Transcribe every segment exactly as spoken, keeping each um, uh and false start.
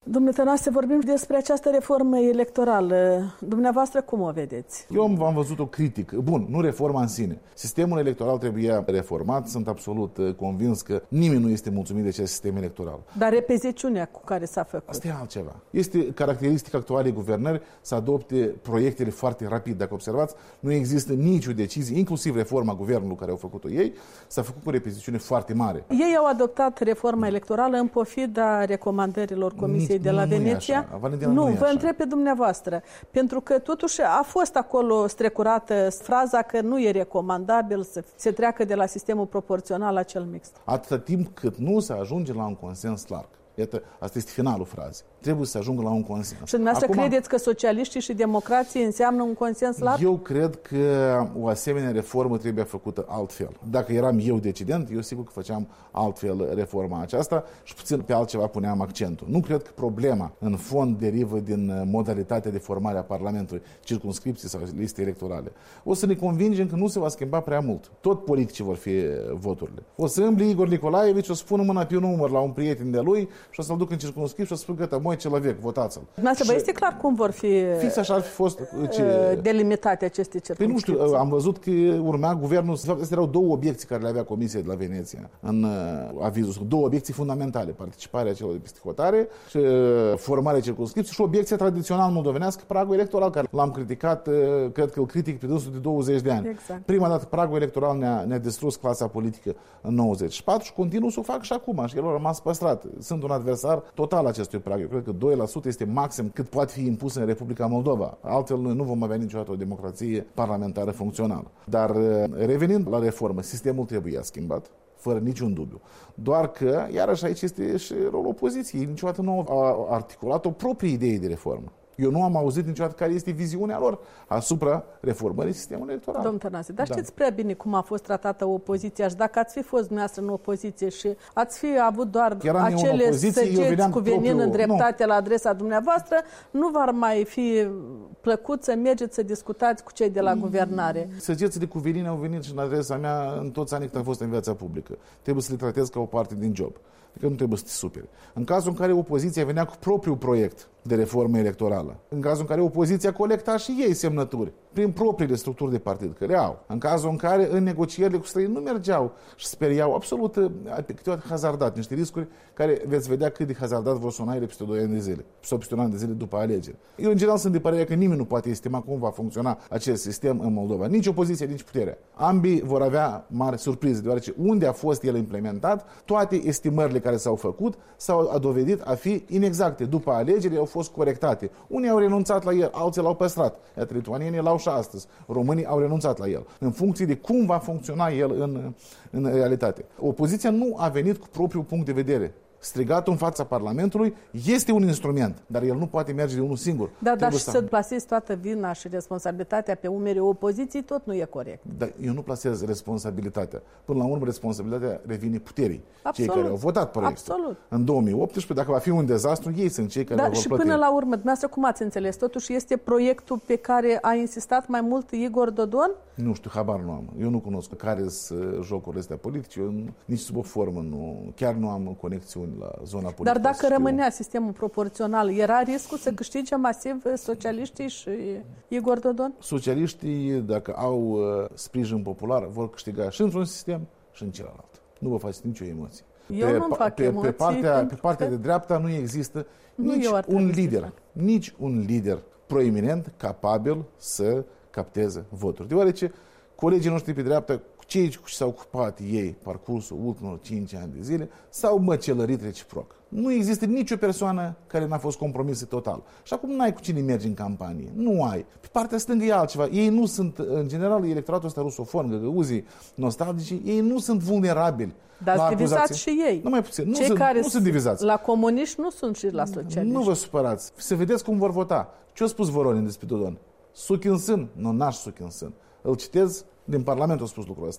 Domnule Tănase, vorbim despre această reformă electorală. Dumneavoastră cum o vedeți? Eu am văzut-o critic. Bun, nu reforma în sine. Sistemul electoral trebuia reformat. Sunt absolut convins că nimeni nu este mulțumit de acest sistem electoral. Dar repeziciunea cu care s-a făcut. Asta e altceva. Este caracteristica actualei guvernări să adopte proiectele foarte rapid. Dacă observați, nu există nicio decizie, inclusiv reforma guvernului care au făcut-o ei, s-a făcut cu repeziciune foarte mare. Ei au adoptat reforma electorală în pofida recomandărilor Comisiei de la nu, Veneția. Nu, Valentina, nu, nu vă întreb pe dumneavoastră, pentru că totuși a fost acolo strecurată fraza că nu e recomandabil să se treacă de la sistemul proporțional la cel mixt. Atâta timp cât nu se ajunge la un consens larg. Iată, asta este finalul frazei. Trebuie să ajungă la un consens. Și dumneavoastră Acum, credeți că socialiștii și democrații înseamnă un consens larg? Eu cred că o asemenea reformă trebuie făcută altfel. Dacă eram eu decident, eu sigur că făceam altfel reforma aceasta și puțin pe altceva puneam accentul. Nu cred că problema în fond derivă din modalitatea de formare a Parlamentului, circumscripții sau liste electorale. O să ne convingem că nu se va schimba prea mult. Tot politicii vor fi voturile. O să îmbli Igor Nicolaevici, o să pună mâna pe un număr la un prieten de lui și o să-l duc în circumscript și o să spun că moi Celavec, votați-l. Dumneavoastră, vă este clar cum vor fi fix așa ar fi fost ce... delimitate aceste circumscripții? Păi nu știu, am văzut că urmea guvernul, de fapt, astea erau două obiecții care le avea Comisia de la Veneția în uh, avizul, două obiecții fundamentale, participarea celor de peste hotare și uh, formarea circumscripției și obiecția tradițional moldovenească, pragul electoral, care l-am criticat, uh, cred că îl critic pe dânsul de douăzeci de ani. Exact. Prima dată pragul electoral ne-a, ne-a distrus clasa politică în nouăzeci și patru și continuu să o fac și acum și el a rămas păstrat. Sunt un adversar total acestui prag. Eu cred că doi la sută este maxim cât poate fi impus în Republica Moldova. Altfel noi nu vom avea niciodată o democrație parlamentară funcțională. Dar revenind la reformă, sistemul trebuia schimbat, fără niciun dubiu. Doar că, iarăși aici este și rolul opoziției. Niciodată nu au articulat o proprie idee de reformă. Eu nu am auzit niciodată care este viziunea lor asupra reformării sistemului electoral. Domnul Tănase, dar știți prea bine cum a fost tratată opoziția și dacă ați fi fost dumneavoastră în opoziție și ați fi avut doar Eram acele săgeți cu venin propriu... îndreptate nu. la adresa dumneavoastră, nu v-ar mai fi plăcut să mergeți să discutați cu cei de la guvernare? Săgețile cu venin au venit și în adresa mea în toți anii când am fost în viața publică. Trebuie să le tratez ca o parte din job. Adică nu trebuie să te superi. În cazul în care opoziția venea cu propriul proiect de reformă electorală, în cazul în care opoziția colecta și ei semnături prin propriile structuri de partid, că le au, în cazul în care în negocierile cu străini nu mergeau și speriau absolut câteodată hazardat, niște riscuri care veți vedea cât de hazardat vor suna ele peste doi ani de zile sau peste un an de zile după alegeri. Eu în general sunt de părere că nimeni nu poate estima cum va funcționa acest sistem în Moldova. Nici opoziția, nici puterea. Ambii vor avea mari surprize, deoarece unde a fost el implementat, toate estimările care s-au făcut s-au dovedit a fi inexacte. După alegeri au fost corectate. Unii au renunțat la el, alții l-au păstrat. Iată, lituanienii l-au și astăzi. Românii au renunțat la el. În funcție de cum va funcționa el în, în realitate. Opoziția nu a venit cu propriul punct de vedere. Strigatul în fața Parlamentului este un instrument, dar el nu poate merge de unul singur. Da, dar și să plasezi toată vina și responsabilitatea pe umerii opoziției, tot nu e corect. Dar eu nu plasez responsabilitatea. Până la urmă, responsabilitatea revine puterii. Absolut. Cei care au votat proiectul. Absolut. În două mii optsprezece, dacă va fi un dezastru, ei sunt cei care da, vor plăti. Și până la urmă, dumneavoastră cum ați înțeles? Totuși este proiectul pe care a insistat mai mult Igor Dodon? Nu știu, habar nu am. Eu nu cunosc care sunt jocurile astea politice. Eu nici sub o formă nu, chiar nu am conexiuni la zona politică. Dar dacă rămânea sistemul proporțional, era riscul să câștige masiv socialiștii și Igor Dodon? Socialiștii, dacă au uh, sprijin popular, vor câștiga și într-un sistem și în celălalt. Nu vă faceți nicio emoție. Eu pe, nu fac pe, emoții. Pe partea, pe partea de dreapta nu există nu nici un lider, fac. nici un lider proeminent capabil să capteze voturi. Deoarece colegii noștri pe dreapta, cei cu ce s-au ocupat ei parcursul ultimilor cinci ani de zile, s-au măcelărit reciproc. Nu există nicio persoană care n-a fost compromisă total. Și acum n-ai cu cine mergi în campanie. Nu ai. Pe partea stângă e altceva. Ei nu sunt, în general, electoratul ăsta rusofon, găgăuzii, nostalgici, ei nu sunt vulnerabili. Dar sunt divizați și ei. Nu mai puțin. Nu Cei sunt, care nu sunt divizați. La comuniști nu sunt și la socialiști. Nu vă supărați. Să vedeți cum vor vota. Ce a spus Voronin despre Dodon? Suc în sân? Nu, n-aș suc în sân. Îl citez, din Parlament a spus lucrul ăsta.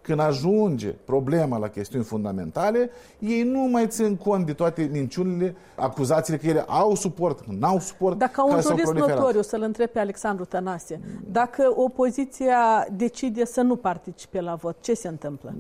Când ajunge problema la chestiuni fundamentale, ei nu mai țin cont de toate minciunile, acuzațiile că ele au suport, n-au suport. Dacă un jurist notoriu, să-l întreb pe Alexandru Tănase, dacă opoziția decide să nu participe la vot, ce se întâmplă?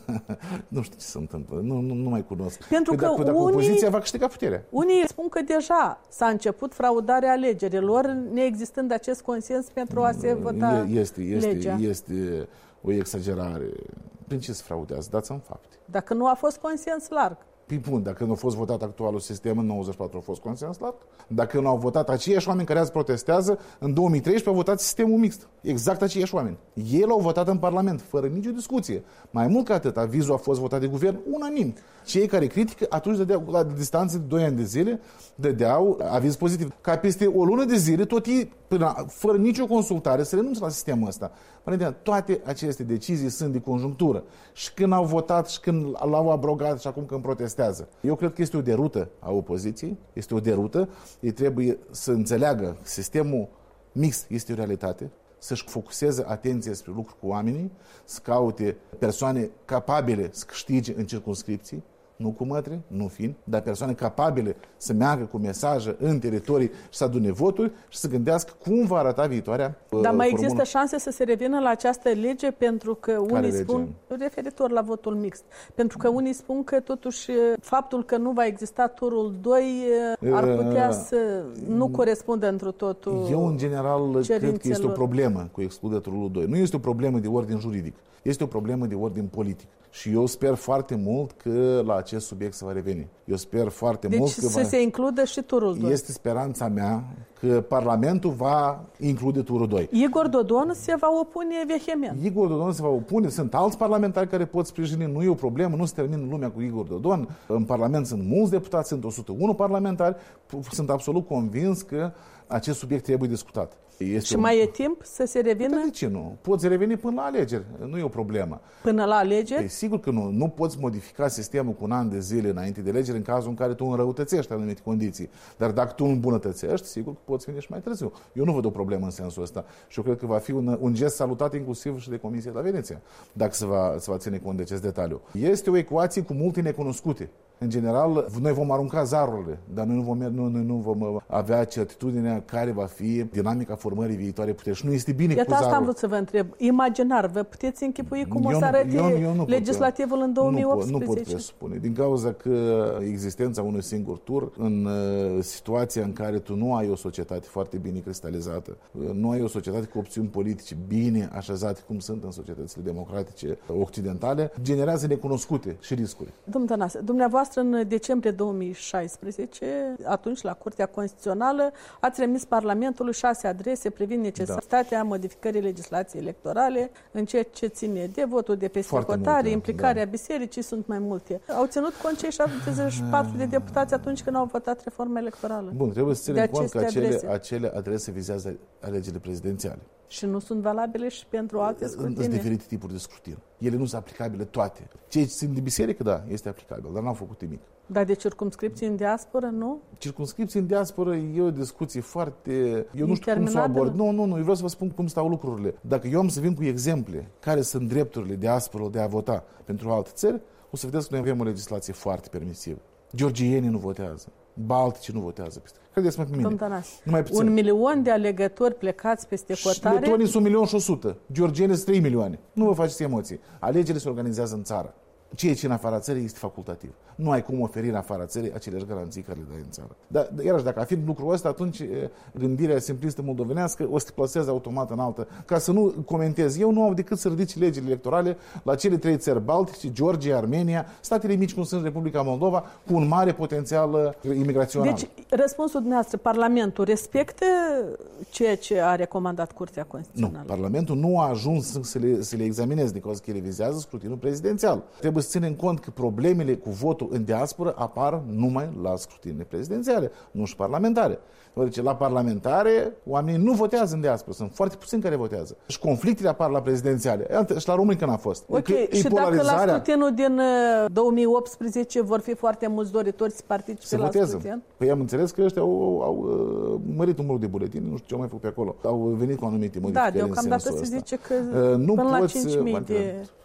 Nu știu ce se întâmplă, nu, nu, nu mai cunosc. Pentru că că dacă, dacă unii, opoziția va câștiga puterea. Unii spun că deja s-a început fraudarea alegerilor, neexistând acest consens pentru a se vota este, este, legea. Este o exagerare. Prin ce se fraudează? Dați-mi fapte. Dacă nu a fost consens larg. Păi bun, dacă nu a fost votat actualul sistem, în nouăzeci și patru a fost consens larg. Dacă nu au votat aceiași oameni care azi protestează, în două mii treisprezece au votat sistemul mixt. Exact aceiași oameni. Ei l-au votat în Parlament, fără nicio discuție. Mai mult ca atât, avizul a fost votat de guvern unanim. Cei care critică atunci dădeau, la distanță de doi ani de zile, dădeau aviz pozitiv. Ca peste o lună de zile, tot ei, până, fără nicio consultare, să renunțe la sistemul ăsta. Toate aceste decizii sunt de conjunctură. Și când au votat, și când l-au abrogat, și acum când protestează. Eu cred că este o derută a opoziției, este o derută. Ei trebuie să înțeleagă că sistemul mixt este o realitate, să-și focuseze atenție spre lucruri cu oamenii, să caute persoane capabile să câștige în circumscripții, nu cu mătri, nu fin, dar persoane capabile să meargă cu mesaje în teritorii și să adune voturi și să gândească cum va arăta viitoarea. Dar mai există formulă. șanse să se revină la această lege, pentru că unii Care spun, lege? referitor la votul mixt, pentru că unii spun că totuși faptul că nu va exista turul doi ar putea să nu corespundă întru totul. Eu, în general, cerințelor. cred că este o problemă cu excluderea turului doi. Nu este o problemă de ordin juridic, este o problemă de ordin politic. Și eu sper foarte mult că la acest subiect se va reveni. Eu sper foarte deci mult că să va... se includă și turul doi. Este speranța mea că Parlamentul va include turul doi. Igor Dodon se va opune vehement. Igor Dodon se va opune. Sunt alți parlamentari care pot sprijini. Nu e o problemă, nu se termină lumea cu Igor Dodon. În Parlament sunt mulți deputați, sunt o sută unu parlamentari. Sunt absolut convins că acest subiect trebuie discutat. Este și un... mai e timp să se revină? De ce nu? Poți reveni până la alegeri. Nu e o problemă. Până la alegeri? E sigur că nu. Nu poți modifica sistemul cu un an de zile înainte de alegeri în cazul în care tu înrăutățești anumite condiții. Dar dacă tu îmbunătățești, sigur că poți veni și mai târziu. Eu nu văd o problemă în sensul ăsta. Și eu cred că va fi un, un gest salutat inclusiv și de Comisia de la Veneția, dacă se va, se va ține cont de acest detaliu. Este o ecuație cu multe necunoscute. În general, noi vom arunca zarurile, dar noi nu vom, nu, noi nu vom avea certitudinea care va fi dinamica formării viitoare puteri. Și nu este bine Iată cu zarul. asta am vrut să vă întreb. Imaginar, vă puteți închipui cum eu o să arate eu, eu nu legislativul pot, în două mii optsprezece? Nu pot, nu pot presupune. Din cauza că existența unui singur tur, în uh, situația în care tu nu ai o societate foarte bine cristalizată, uh, nu ai o societate cu opțiuni politice bine așezate, cum sunt în societățile democratice occidentale, generează necunoscute și riscuri. Domnul Tănase, dumneavoastră în decembrie două mii șaisprezece, atunci la Curtea Constituțională, ați remis Parlamentului șase adrese privind necesitatea da. modificării legislației electorale în ceea ce ține de votul de peste hotare, implicarea da. bisericii, sunt mai multe. Au ținut cont cei șaptezeci și patru de deputați atunci când au votat reforma electorală. Bun, trebuie să ținem cont că acele adrese. acele adrese vizează alegerile prezidențiale. Și nu sunt valabile și pentru alte scrutine? Sunt diferite tipuri de scrutin. Ele nu sunt aplicabile toate. Cei ce țin de biserică, da, este aplicabil, dar n-au făcut nimic. Dar de circumscripții în diasporă, nu? Circumscripții în diasporă e o discuție foarte... Eu nu știu cum să o abord. Nu, nu, nu, eu vreau să vă spun cum stau lucrurile. Dacă eu am să vin cu exemple care sunt drepturile diasporă de a vota pentru alte țări, o să vedeți că noi avem o legislație foarte permisivă. Georgienii nu votează. Baltici nu votează peste. Credeți-mă pe mine. Un milion de alegători plecați peste hotare. Letonii sunt un milion și o sută. Georgienii sunt trei milioane. Nu vă faceți emoții. Alegerile se organizează în țară. Ceea ce în afara țării este facultativ. Nu ai cum oferi în afara țării aceleași garanții care le dai în țară. Dar, iarăși, dacă afirm lucrul ăsta, atunci gândirea simplistă moldovenească o să te plaseze automat în altă. Ca să nu comentez, eu nu au decât să ridic legile electorale la cele trei țări baltice, Georgia, Armenia, statele mici cum sunt Republica Moldova, cu un mare potențial imigrațional. Deci, răspunsul dumneavoastră, Parlamentul respectă ceea ce a recomandat Curtea Constituțională? Nu, Parlamentul nu a ajuns să le, să le examineze, din cauza că ele vizează scrutinul prezidențial. Trebuie să ținem cont că problemele cu votul în diasporă apar numai la scrutinile prezidențiale, nu și parlamentare. Deci la parlamentare oamenii nu votează în diasporă, sunt foarte puțini care votează. Și conflictele apar la prezidențiale. Și la români când a fost. Ok, și dacă la scrutinul din două mii optsprezece vor fi foarte mulți doritori să participe se la votează. scrutin? Păi am înțeles că ăștia au, au, au mărit numărul de buletini, nu știu ce au mai făcut pe acolo. Au venit cu anumite modificări. Da, deocamdată se zice că uh, nu până poți, la cinci mii de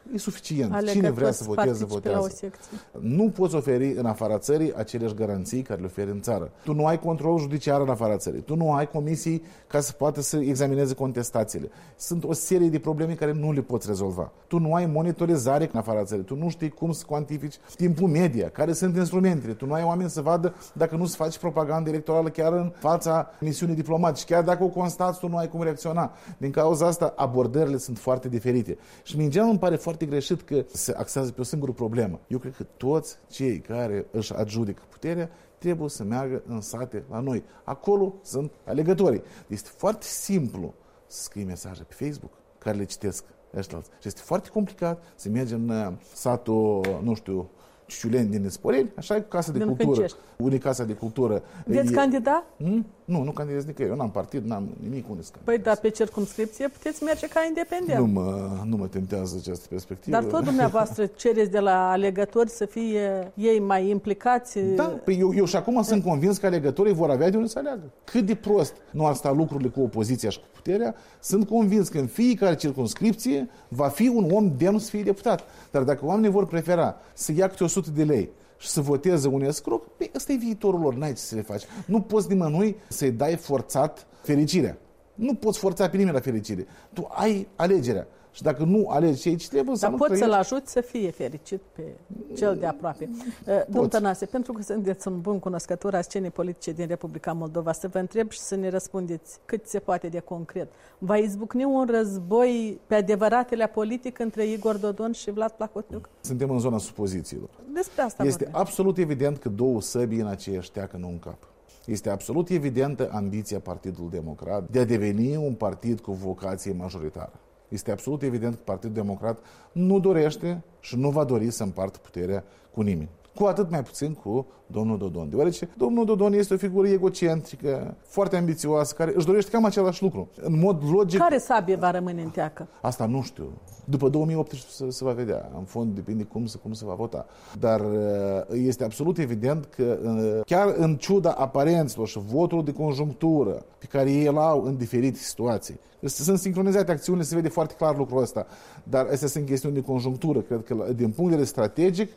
E suficient. Cine vrea să voteze, votează. Nu poți oferi în afara țării aceleași garanții care le oferi în țară. Tu nu ai control judiciar în afara țării. Tu nu ai comisii ca să poată să examineze contestațiile. Sunt o serie de probleme care nu le poți rezolva. Tu nu ai monitorizare în afara țării. Tu nu știi cum să cuantifici timpul media, care sunt instrumentele. Tu nu ai oameni să vadă dacă nu se face propagandă electorală chiar în fața misiunii diplomatice. Chiar dacă o constați, tu nu ai cum reacționa. Din cauza asta, abordările sunt foarte diferite. Și în general îmi pare foarte greșit că se axează pe o singură problemă. Eu cred că toți cei care își adjudică puterea trebuie să meargă în sate la noi. Acolo sunt alegătorii. Este foarte simplu să scrii mesaje pe Facebook care le citesc ăștia. Și este foarte complicat să mergem în satul, nu știu, Ciuciuleni din Sporeni, așa e cu Casa de Cultură. Unii Casa de Cultură. Veți e... candida? Hmm? Nu, nu candidez nicăieri. Eu n-am partid, n-am nimic unde să candidez. Păi, dar pe circumscripție puteți merge ca independent. Nu mă, nu mă tentează această perspectivă. Dar tot dumneavoastră cereți de la alegători să fie ei mai implicați. Da, păi eu, eu și acum sunt convins că alegătorii vor avea de unde să aleagă. Cât de prost nu ar sta lucrurile cu opoziția și cu puterea, sunt convins că în fiecare circumscripție va fi un om demn să fie deputat. Dar dacă oamenii vor prefera să ia câte o sută de lei și să voteze un escroc, păi ăsta e viitorul lor, n-ai ce să le faci. Nu poți nimănui să-i dai forțat fericirea. Nu poți forța pe nimeni la fericire. Tu ai alegerea. Și dacă nu alegi ce aici trebuie, să Dar nu poți trăiești. să-l ajuți să fie fericit pe cel de aproape. Domnul Tănase, pentru că sunteți un bun cunoscător a scenei politice din Republica Moldova, să vă întreb și să ne răspundeți cât se poate de concret. Va izbucni un război pe adevăratele politic între Igor Dodon și Vlad Plahotniuc? Suntem în zona supozițiilor. Despre asta Este vorbim. absolut evident că două săbii în aceeași teacă, nu în cap. Este absolut evidentă ambiția Partidului Democrat de a deveni un partid cu vocație majoritară. Este absolut evident că Partidul Democrat nu dorește și nu va dori să împartă puterea cu nimeni. Cu atât mai puțin cu domnul Dodon. Deoarece domnul Dodon este o figură egocentrică, foarte ambițioasă, care își dorește cam același lucru. În mod logic... Care sabie va rămâne în teacă? Asta nu știu. După două mii optsprezece se, se va vedea. În fond depinde cum se, cum se va vota. Dar este absolut evident că chiar în ciuda aparențelor și votul de conjunctură pe care ei îl au în diferite situații, sunt sincronizate acțiunile, se vede foarte clar lucrul ăsta. Dar astea sunt chestiuni de conjunctură. Cred că din punct de vedere strategic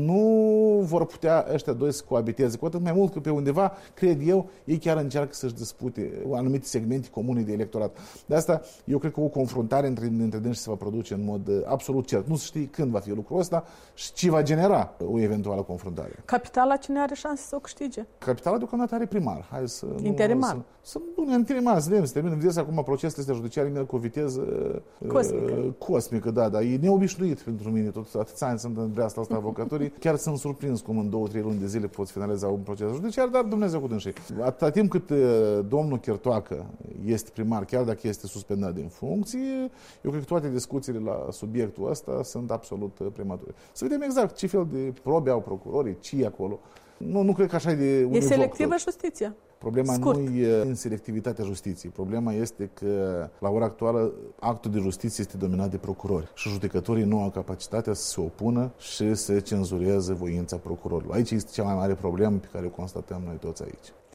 nu vor putea ăștia doi să coabiteze. Cu atât mai mult că pe undeva, cred eu, ei chiar încearcă să-și dispute anumite segmente comune de electorat. De asta eu cred că o confruntare între, între dânsi se va produce în mod absolut cert. Nu se știe când va fi lucrul ăsta și ce va genera o eventuală confruntare. Capitala cine are șanse să o câștige? Capitala deocamdată are primar. Hai să, interimar. Nu, să, să, nu, interimar, să vedem, să terminăm. Vedeți acum procesele astea judiciare merg cu o viteză cosmică. Uh, cosmică, da, dar e neobișnuit pentru mine. Tot atâția ani sunt în breasla asta avocaturii. Chiar sunt surprins cum în două, trei luni de zile poți finaliza un proces judiciar, dar Dumnezeu cu dânsii. Atâta timp cât uh, domnul Chertoacă este primar, chiar dacă este suspendat din funcție, eu cred că toate discuțiile la subiectul ăsta sunt absolut premature. Să vedem exact ce fel de probe au procurorii, ce e acolo. Nu, nu cred că așa e de E selectivă justiția. Problema Scurt. nu e în selectivitatea justiției. Problema este că, la ora actuală, actul de justiție este dominat de procurori și judecătorii nu au capacitatea să se opună și să cenzureze voința procurorilor. Aici este cea mai mare problemă pe care o constatăm noi toți aici.